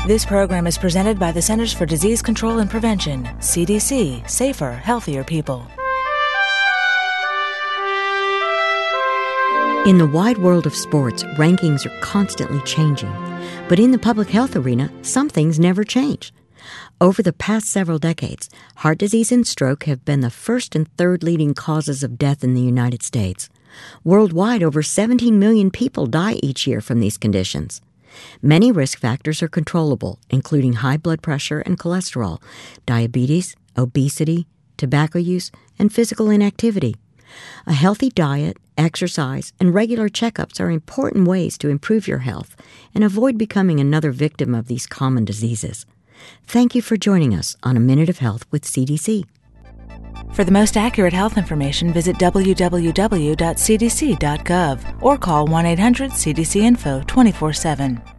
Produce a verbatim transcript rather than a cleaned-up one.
This program is presented by the Centers for Disease Control and Prevention, C D C, Safer, Healthier People. In the wide world of sports, rankings are constantly changing. But in the public health arena, some things never change. Over the past several decades, heart disease and stroke have been the first and third leading causes of death in the United States. Worldwide, over seventeen million people die each year from these conditions. Many risk factors are controllable, including high blood pressure and cholesterol, diabetes, obesity, tobacco use, and physical inactivity. A healthy diet, exercise, and regular checkups are important ways to improve your health and avoid becoming another victim of these common diseases. Thank you for joining us on A Minute of Health with C D C. For the most accurate health information, visit w w w dot c d c dot gov or call one eight hundred C D C info twenty-four seven.